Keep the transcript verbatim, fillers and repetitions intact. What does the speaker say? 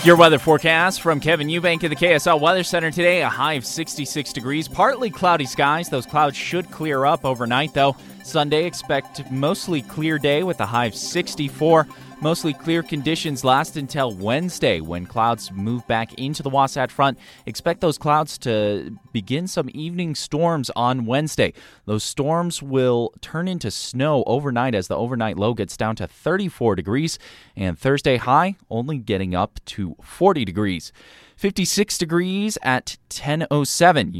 Your weather forecast from Kevin Eubank of the K S L Weather Center today. A high of sixty-six degrees, partly cloudy skies. Those clouds should clear up overnight, though. Sunday, expect mostly clear day with a high of sixty-four. Mostly clear conditions last until Wednesday when clouds move back into the Wasatch Front. Expect those clouds to begin some evening storms on Wednesday. Those storms will turn into snow overnight as the overnight low gets down to thirty-four degrees. And Thursday high only getting up to forty degrees. fifty-six degrees at ten oh seven.